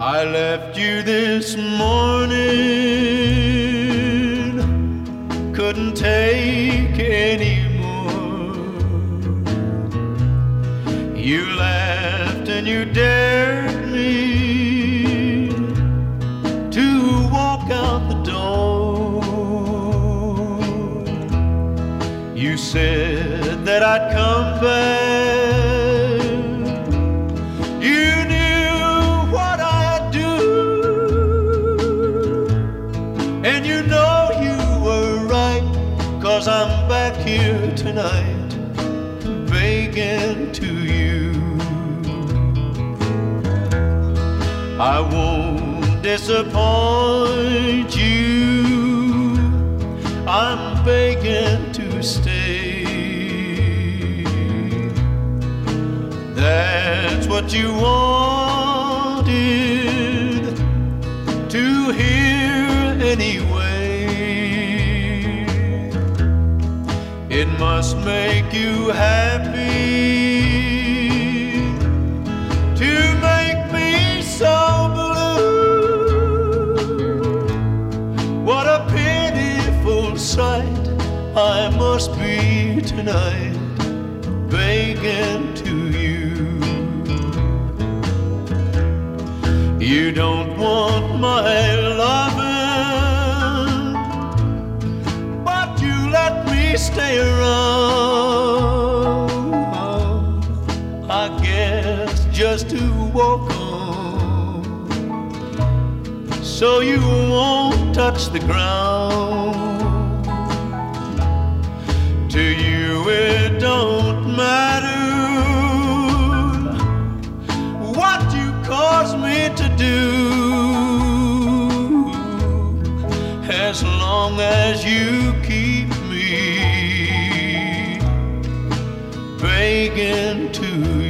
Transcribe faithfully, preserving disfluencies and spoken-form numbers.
I left you this morning, couldn't take anymore. You laughed and you dared me to walk out the door. You said that I'd come back. You knew what I'd do, and you know you were right, 'cause I'm back here tonight begging to you. I won't disappoint you, I'm begging to stay. That's what you wanted to hear anyway. It must make you happy to make me so blue. What a pitiful sight I must be tonight, begging to you. You don't want my loving, but you let me stay around, I guess just to walk on, so you won't touch the ground. To you it don't matter what you cause me to do, as long as you keep me begging to you.